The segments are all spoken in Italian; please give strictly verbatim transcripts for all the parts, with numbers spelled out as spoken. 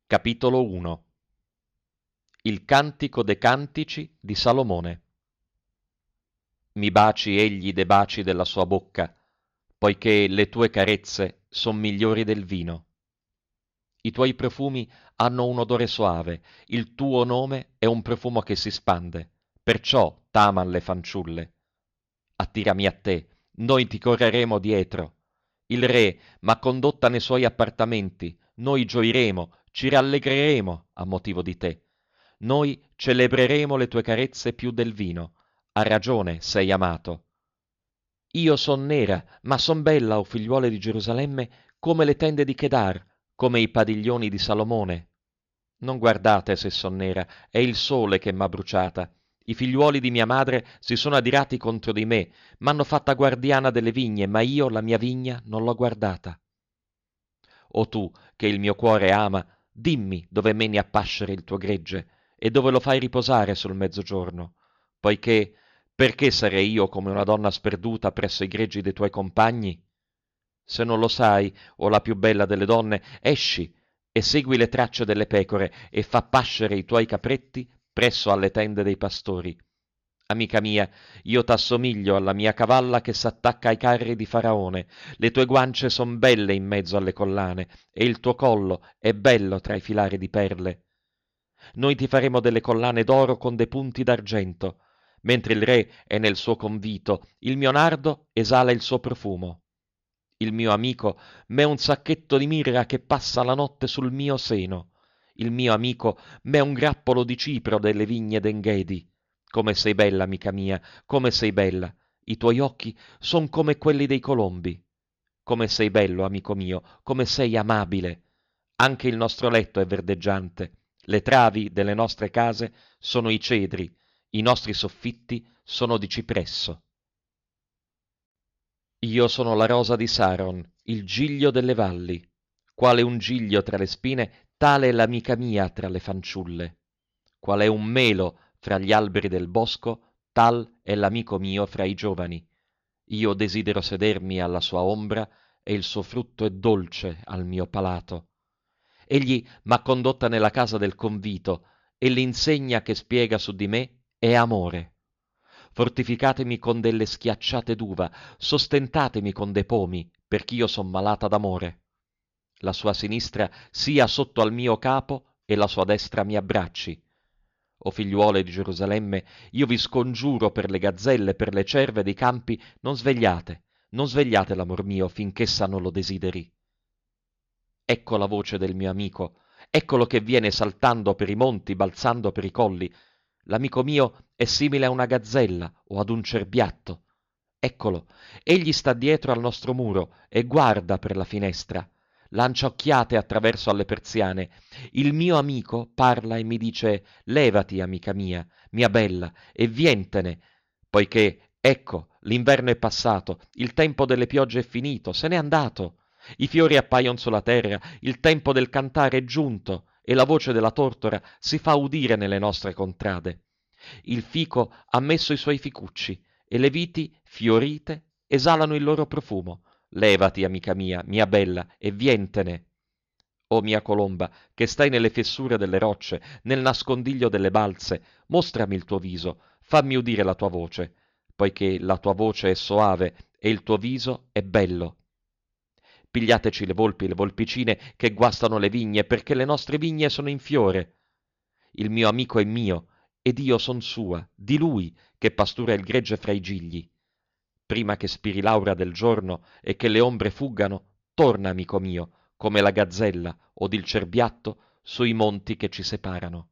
Capitolo uno. Il cantico de cantici di Salomone. Mi baci egli de baci della sua bocca, poiché le tue carezze son migliori del vino. I tuoi profumi hanno un odore soave, il tuo nome è un profumo che si spande, perciò t'aman le fanciulle. Attirami a te, noi ti correremo dietro. Il re m'ha condotta nei suoi appartamenti, noi gioiremo, ci rallegreremo a motivo di te. Noi celebreremo le tue carezze più del vino. A ragione sei amato. Io son nera, ma son bella, o figliuole di Gerusalemme, come le tende di Chedar, come i padiglioni di Salomone. Non guardate se son nera, è il sole che m'ha bruciata. I figliuoli di mia madre si sono adirati contro di me, m'hanno fatta guardiana delle vigne, ma io la mia vigna non l'ho guardata. O tu, che il mio cuore ama, dimmi dove meni a pascere il tuo gregge e dove lo fai riposare sul mezzogiorno, poiché perché sarei io come una donna sperduta presso i greggi dei tuoi compagni? Se non lo sai, o la più bella delle donne, esci e segui le tracce delle pecore e fa pascere i tuoi capretti presso alle tende dei pastori. Amica mia, io t'assomiglio alla mia cavalla che s'attacca ai carri di Faraone. Le tue guance son belle in mezzo alle collane, e il tuo collo è bello tra i filari di perle. Noi ti faremo delle collane d'oro con dei punti d'argento. Mentre il re è nel suo convito, il mio nardo esala il suo profumo. Il mio amico m'è un sacchetto di mirra che passa la notte sul mio seno. Il mio amico m'è un grappolo di cipro delle vigne d'Enghedi. Come sei bella, amica mia, come sei bella. I tuoi occhi son come quelli dei colombi. Come sei bello, amico mio, come sei amabile. Anche il nostro letto è verdeggiante. Le travi delle nostre case sono i cedri, i nostri soffitti sono di cipresso. Io sono la rosa di Saron, il giglio delle valli. Quale un giglio tra le spine, tale è l'amica mia tra le fanciulle. Qual è un melo fra gli alberi del bosco, tal è l'amico mio fra i giovani. Io desidero sedermi alla sua ombra e il suo frutto è dolce al mio palato. Egli m'ha condotta nella casa del convito e l'insegna che spiega su di me è amore. Fortificatemi con delle schiacciate d'uva, sostentatemi con dei pomi, perch'io son malata d'amore. La sua sinistra sia sotto al mio capo e la sua destra mi abbracci. O figliuole di Gerusalemme, io vi scongiuro per le gazzelle, per le cerve dei campi, non svegliate, non svegliate l'amor mio finch'essa non lo desideri. Ecco la voce del mio amico, eccolo che viene saltando per i monti, balzando per i colli. L'amico mio è simile a una gazzella o ad un cerbiatto. Eccolo, egli sta dietro al nostro muro e guarda per la finestra. Lancia occhiate attraverso alle persiane. Il mio amico parla e mi dice: levati, amica mia, mia bella, e vientene, poiché, ecco, l'inverno è passato, il tempo delle piogge è finito, se n'è andato. I fiori appaiono sulla terra, il tempo del cantare è giunto, e la voce della tortora si fa udire nelle nostre contrade. Il fico ha messo i suoi ficucci, e le viti, fiorite, esalano il loro profumo. Levati, amica mia, mia bella, e vientene. O mia colomba, che stai nelle fessure delle rocce, nel nascondiglio delle balze, mostrami il tuo viso, fammi udire la tua voce, poiché la tua voce è soave e il tuo viso è bello. Pigliateci le volpi e le volpicine che guastano le vigne, perché le nostre vigne sono in fiore. Il mio amico è mio, ed io son sua, di lui che pastura il gregge fra i gigli. Prima che spiri l'aura del giorno e che le ombre fuggano, torna, amico mio, come la gazzella od il cerbiatto sui monti che ci separano.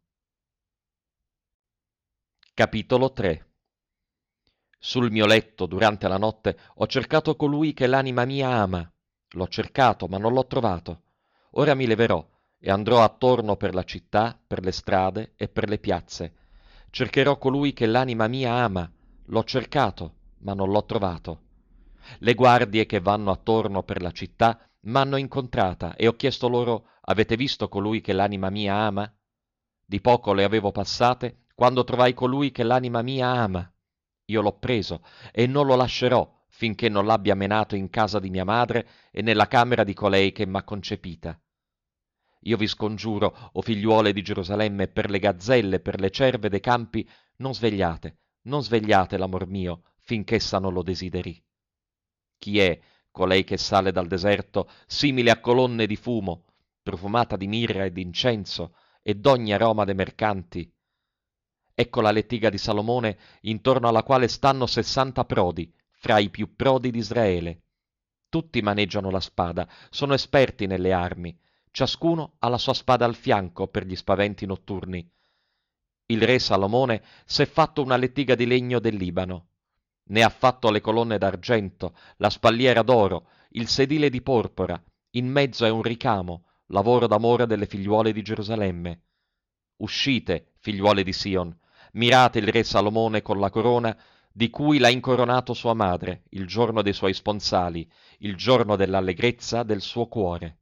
Capitolo tre. Sul mio letto, durante la notte, ho cercato colui che l'anima mia ama. L'ho cercato, ma non l'ho trovato. Ora mi leverò e andrò attorno per la città, per le strade e per le piazze. Cercherò colui che l'anima mia ama. L'ho cercato, ma non l'ho trovato. Le guardie che vanno attorno per la città m'hanno incontrata e ho chiesto loro: avete visto colui che l'anima mia ama? Di poco le avevo passate quando trovai colui che l'anima mia ama. Io l'ho preso e non lo lascerò finché non l'abbia menato in casa di mia madre e nella camera di colei che m'ha concepita. Io vi scongiuro, o figliuole di Gerusalemme, per le gazzelle, per le cerve dei campi, non svegliate, non svegliate l'amor mio, finch'essa non lo desideri. Chi è colei che sale dal deserto, simile a colonne di fumo, profumata di mirra e d'incenso, e d'ogni aroma dei mercanti? Ecco la lettiga di Salomone, intorno alla quale stanno sessanta prodi, fra i più prodi di Israele. Tutti maneggiano la spada, sono esperti nelle armi, ciascuno ha la sua spada al fianco per gli spaventi notturni. Il re Salomone s'è fatto una lettiga di legno del Libano. Ne ha fatto le colonne d'argento, la spalliera d'oro, il sedile di porpora, in mezzo è un ricamo, lavoro d'amore delle figliuole di Gerusalemme. Uscite, figliuole di Sion, mirate il re Salomone con la corona di cui l'ha incoronato sua madre, il giorno dei suoi sponsali, il giorno dell'allegrezza del suo cuore.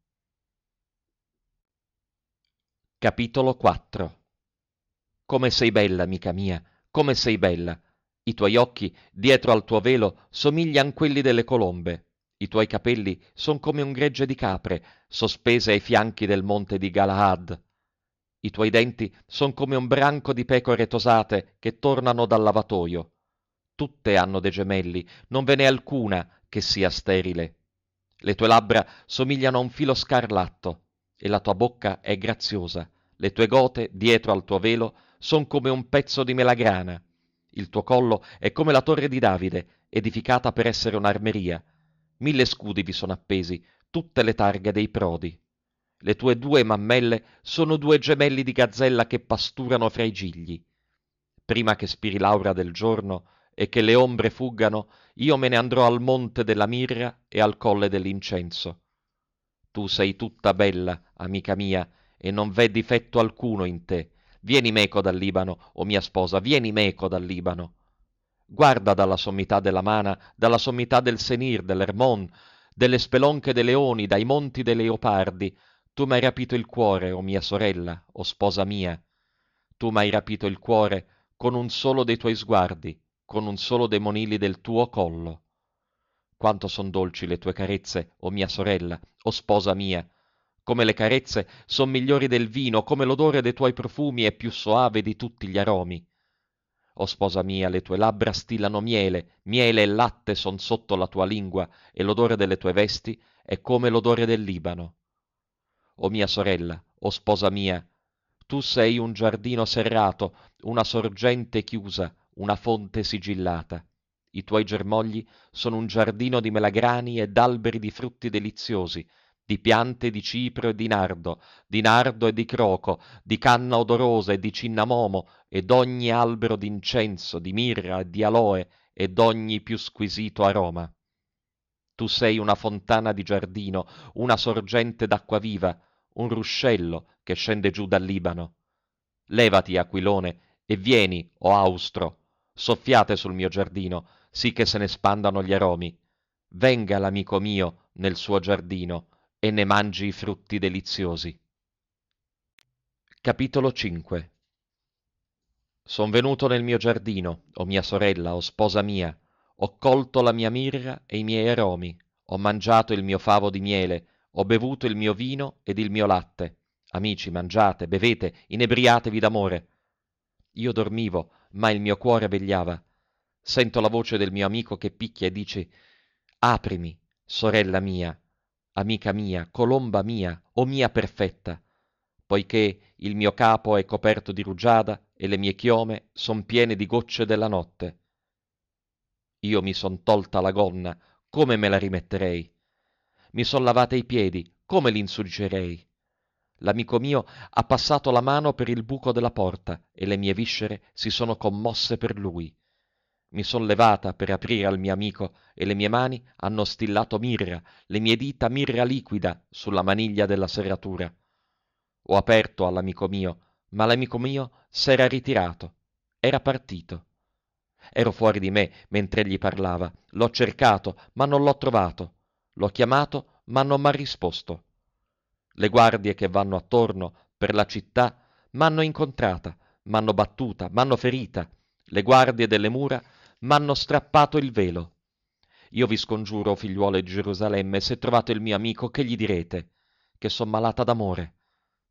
Capitolo quattro. Come sei bella, amica mia, come sei bella! I tuoi occhi, dietro al tuo velo, somiglian quelli delle colombe. I tuoi capelli son come un gregge di capre, sospese ai fianchi del monte di Galahad. I tuoi denti son come un branco di pecore tosate che tornano dal lavatoio. Tutte hanno dei gemelli, non ve n'è alcuna che sia sterile. Le tue labbra somigliano a un filo scarlatto, e la tua bocca è graziosa. Le tue gote, dietro al tuo velo, son come un pezzo di melagrana. Il tuo collo è come la torre di Davide, edificata per essere un'armeria. Mille scudi vi sono appesi, tutte le targhe dei prodi. Le tue due mammelle sono due gemelli di gazzella che pasturano fra i gigli. Prima che spiri l'aura del giorno e che le ombre fuggano, io me ne andrò al monte della mirra e al colle dell'incenso. Tu sei tutta bella, amica mia, e non v'è difetto alcuno in te. Vieni meco dal Libano, o mia sposa, vieni meco dal Libano. Guarda dalla sommità della Mana, dalla sommità del Senir, dell'Ermon, delle spelonche dei leoni, dai monti dei leopardi. Tu m'hai rapito il cuore, o mia sorella, o sposa mia. Tu m'hai rapito il cuore con un solo dei tuoi sguardi, con un solo dei monili del tuo collo. Quanto son dolci le tue carezze, o mia sorella, o sposa mia! Come le carezze son migliori del vino, come l'odore dei tuoi profumi è più soave di tutti gli aromi. O sposa mia, le tue labbra stillano miele, miele e latte son sotto la tua lingua, e l'odore delle tue vesti è come l'odore del Libano. O mia sorella, o sposa mia, tu sei un giardino serrato, una sorgente chiusa, una fonte sigillata. I tuoi germogli sono un giardino di melagrani e d'alberi di frutti deliziosi, di piante di cipro e di nardo, di nardo e di croco, di canna odorosa e di cinnamomo, e d'ogni albero d'incenso, di mirra e di aloe, e d'ogni più squisito aroma. Tu sei una fontana di giardino, una sorgente d'acqua viva, un ruscello che scende giù dal Libano. Levati, aquilone, e vieni, o austro, soffiate sul mio giardino, sì che se ne spandano gli aromi. Venga l'amico mio nel suo giardino e ne mangi i frutti deliziosi. Capitolo cinque. Son venuto nel mio giardino, o mia sorella, o sposa mia, ho colto la mia mirra e i miei aromi, ho mangiato il mio favo di miele, ho bevuto il mio vino ed il mio latte. Amici, mangiate, bevete, inebriatevi d'amore. Io dormivo, ma il mio cuore vegliava. Sento la voce del mio amico che picchia e dice: aprimi, sorella mia, amica mia, colomba mia, o mia perfetta, poiché il mio capo è coperto di rugiada e le mie chiome son piene di gocce della notte. Io mi son tolta la gonna, come me la rimetterei? Mi son lavata i piedi, come li insugerei? L'amico mio ha passato la mano per il buco della porta e le mie viscere si sono commosse per lui. Mi son levata per aprire al mio amico e le mie mani hanno stillato mirra, le mie dita mirra liquida sulla maniglia della serratura. Ho aperto all'amico mio, ma l'amico mio s'era ritirato, era partito. Ero fuori di me mentre egli parlava, l'ho cercato, ma non l'ho trovato, l'ho chiamato, ma non m'ha risposto. Le guardie che vanno attorno per la città m'hanno incontrata, m'hanno battuta, m'hanno ferita. Le guardie delle mura m'hanno strappato il velo. Io vi scongiuro, figliuole di Gerusalemme, se trovate il mio amico, che gli direte? Che son malata d'amore.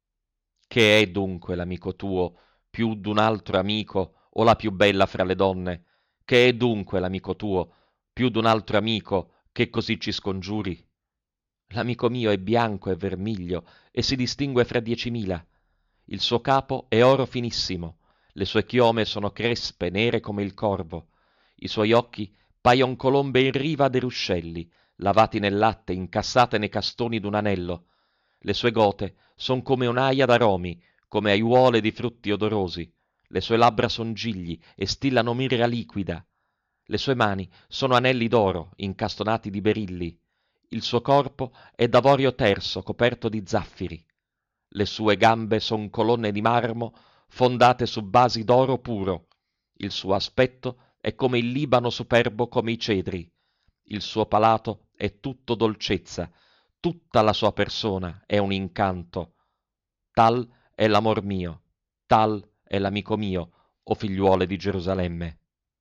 Che è dunque l'amico tuo più d'un altro amico o la più bella fra le donne? Che è dunque l'amico tuo più d'un altro amico che così ci scongiuri? L'amico mio è bianco e vermiglio e si distingue fra diecimila. Il suo capo è oro finissimo, le sue chiome sono crespe, nere come il corvo. I suoi occhi paion colombe in riva de ruscelli, lavati nel latte, incassate nei castoni d'un anello. Le sue gote son come un'aia d'aromi, come aiuole di frutti odorosi. Le sue labbra son gigli e stillano mirra liquida. Le sue mani sono anelli d'oro incastonati di berilli. Il suo corpo è d'avorio terso coperto di zaffiri. Le sue gambe son colonne di marmo fondate su basi d'oro puro. Il suo aspetto è come il Libano superbo come i cedri. Il suo palato è tutto dolcezza, tutta la sua persona è un incanto. Tal è l'amor mio, tal è l'amico mio, o figliuole di Gerusalemme.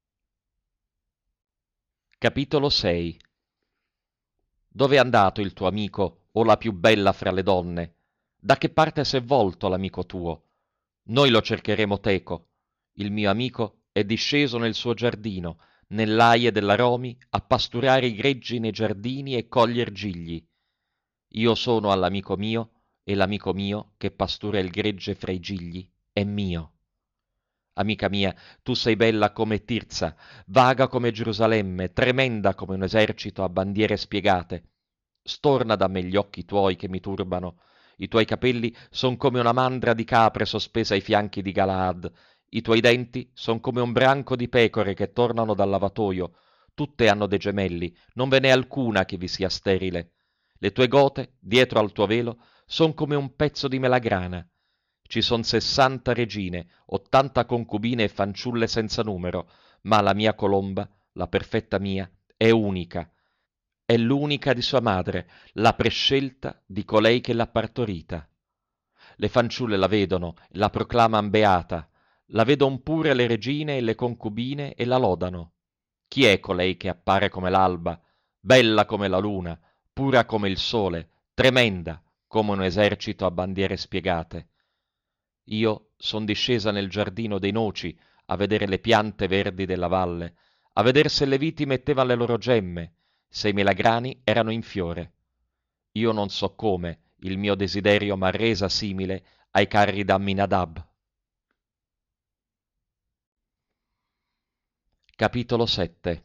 Capitolo sei. Dove è andato il tuo amico, o la più bella fra le donne? Da che parte s'è volto l'amico tuo? Noi lo cercheremo teco. Il mio amico è disceso nel suo giardino, nell'aie dell'aromi, a pasturare i greggi nei giardini e coglier gigli. Io sono all'amico mio, e l'amico mio, che pastura il gregge fra i gigli, è mio. Amica mia, tu sei bella come Tirza, vaga come Gerusalemme, tremenda come un esercito a bandiere spiegate. Storna da me gli occhi tuoi che mi turbano. I tuoi capelli son come una mandra di capre sospesa ai fianchi di Galaad. I tuoi denti son come un branco di pecore che tornano dal lavatoio. Tutte hanno dei gemelli, non ve n'è alcuna che vi sia sterile. Le tue gote, dietro al tuo velo, son come un pezzo di melagrana. Ci son sessanta regine, ottanta concubine e fanciulle senza numero, ma la mia colomba, la perfetta mia, è unica. È l'unica di sua madre, la prescelta di colei che l'ha partorita. Le fanciulle la vedono e la proclaman beata, la vedon pure le regine e le concubine e la lodano. Chi è colei che appare come l'alba, bella come la luna, pura come il sole, tremenda come un esercito a bandiere spiegate? Io son discesa nel giardino dei noci a vedere le piante verdi della valle, a veder se le viti mettevan le loro gemme, se i melagrani erano in fiore. Io non so come il mio desiderio m'ha resa simile ai carri d'Amminadab. Capitolo sette.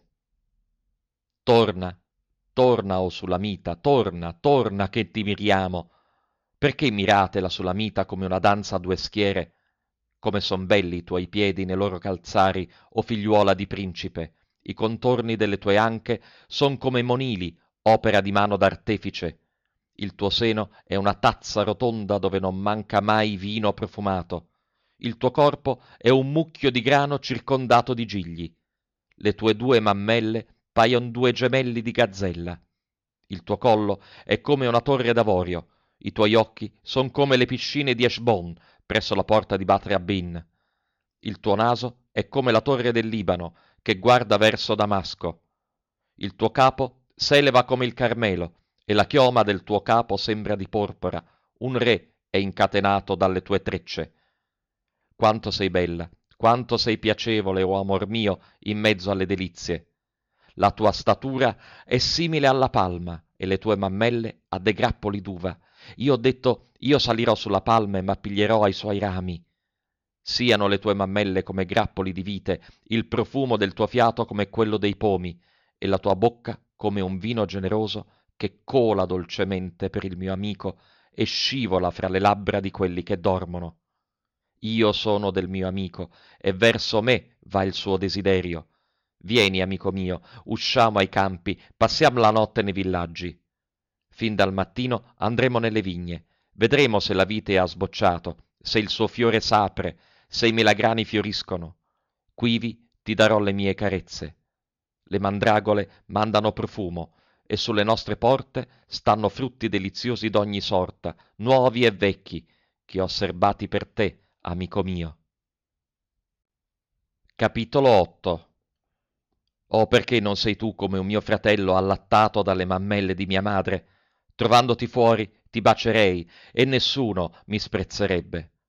Torna, torna, o Sulamita, torna, torna, che ti miriamo. Perché mirate la Sulamita come una danza a due schiere? Come son belli i tuoi piedi nei loro calzari, o figliuola di principe. I contorni delle tue anche son come monili, opera di mano d'artefice. Il tuo seno è una tazza rotonda dove non manca mai vino profumato. Il tuo corpo è un mucchio di grano circondato di gigli. Le tue due mammelle paion due gemelli di gazzella. Il tuo collo è come una torre d'avorio. I tuoi occhi son come le piscine di Eshbon presso la porta di Bat Rabbin. Il tuo naso è come la torre del Libano che guarda verso Damasco. Il tuo capo s'eleva come il Carmelo e la chioma del tuo capo sembra di porpora. Un re è incatenato dalle tue trecce. Quanto sei bella, quanto sei piacevole, o amor mio, in mezzo alle delizie. La tua statura è simile alla palma e le tue mammelle a de grappoli d'uva. Io ho detto, io salirò sulla palma e m'appiglierò ai suoi rami. Siano le tue mammelle come grappoli di vite, il profumo del tuo fiato come quello dei pomi, e la tua bocca come un vino generoso che cola dolcemente per il mio amico e scivola fra le labbra di quelli che dormono. Io sono del mio amico, e verso me va il suo desiderio. Vieni, amico mio, usciamo ai campi, passiamo la notte nei villaggi. Fin dal mattino andremo nelle vigne, vedremo se la vite ha sbocciato, se il suo fiore s'apre, se i melagrani fioriscono. Quivi ti darò le mie carezze. Le mandragole mandano profumo, e sulle nostre porte stanno frutti deliziosi d'ogni sorta, nuovi e vecchi, che ho serbati per te, amico mio. Capitolo otto. Oh, perché non sei tu come un mio fratello allattato dalle mammelle di mia madre? Trovandoti fuori ti bacerei e nessuno mi sprezzerebbe.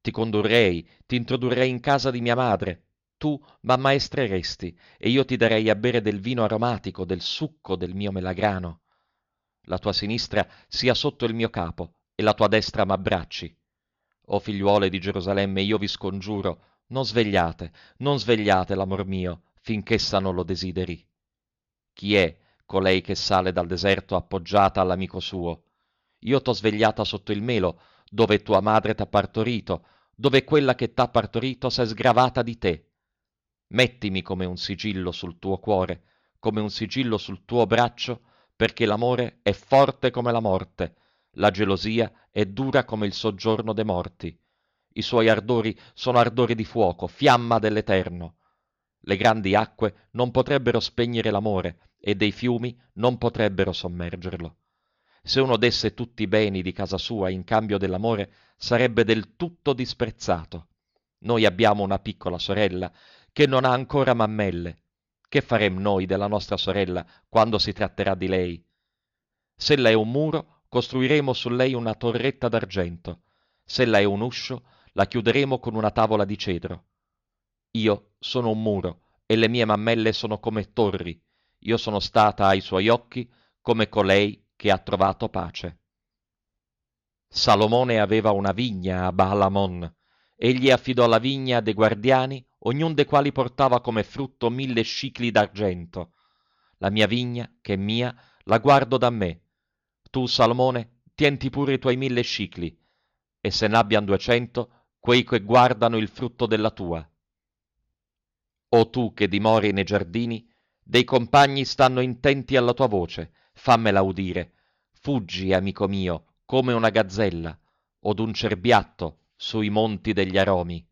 Ti condurrei, ti introdurrei in casa di mia madre. Tu m'ammaestreresti e io ti darei a bere del vino aromatico, del succo del mio melagrano. La tua sinistra sia sotto il mio capo e la tua destra m'abbracci. O figliuole di Gerusalemme, io vi scongiuro, non svegliate, non svegliate l'amor mio, finch'essa non lo desideri. Chi è colei che sale dal deserto appoggiata all'amico suo? Io t'ho svegliata sotto il melo, dove tua madre t'ha partorito, dove quella che t'ha partorito s'è sgravata di te. Mettimi come un sigillo sul tuo cuore, come un sigillo sul tuo braccio, perché l'amore è forte come la morte, la gelosia è dura come il soggiorno de morti. I suoi ardori sono ardori di fuoco, fiamma dell'Eterno. Le grandi acque non potrebbero spegnere l'amore, e dei fiumi non potrebbero sommergerlo. Se uno desse tutti i beni di casa sua in cambio dell'amore, sarebbe del tutto disprezzato. Noi abbiamo una piccola sorella che non ha ancora mammelle. Che farem noi della nostra sorella quando si tratterà di lei? S'ella è un muro, costruiremo su lei una torretta d'argento. S'ella è un uscio, la chiuderemo con una tavola di cedro. Io sono un muro e le mie mammelle sono come torri. Io sono stata ai suoi occhi come colei che ha trovato pace. Salomone aveva una vigna a Baalamon. Egli affidò la vigna a dei guardiani, ognun dei quali portava come frutto mille scicli d'argento. La mia vigna, che è mia, la guardo da me. Tu, Salomone, tienti pure i tuoi mille scicli, e se n'abbian duecento, quei che guardano il frutto della tua. O tu che dimori nei giardini, dei compagni stanno intenti alla tua voce, fammela udire. Fuggi, amico mio, come una gazzella, o d'un cerbiatto sui monti degli aromi.